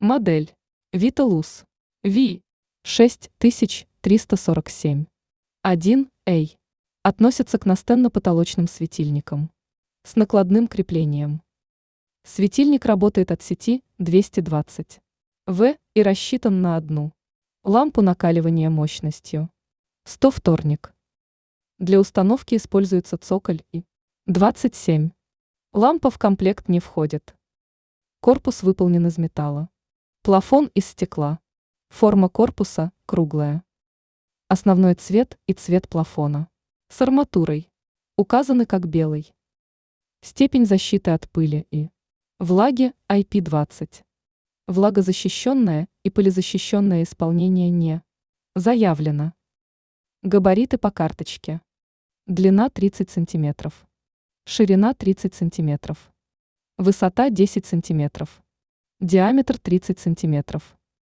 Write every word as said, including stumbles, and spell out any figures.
Модель Vitalus ви шесть тысяч триста сорок семь один эй относится к настенно-потолочным светильникам с накладным креплением. Светильник работает от сети двести двадцать ватт и рассчитан на одну лампу накаливания мощностью сто вторник. Для установки используется цоколь и двадцать семь. Лампа в комплект не входит. Корпус выполнен из металла. Плафон из стекла. Форма корпуса круглая. Основной цвет и цвет плафона с арматурой указаны как белый. Степень защиты от пыли и влаги ай пи двадцать. Влагозащищенное и пылезащищенное исполнение не заявлено. Габариты по карточке. Длина тридцать сантиметров. Ширина тридцать сантиметров. Высота десять сантиметров. Диаметр тридцать сантиметров.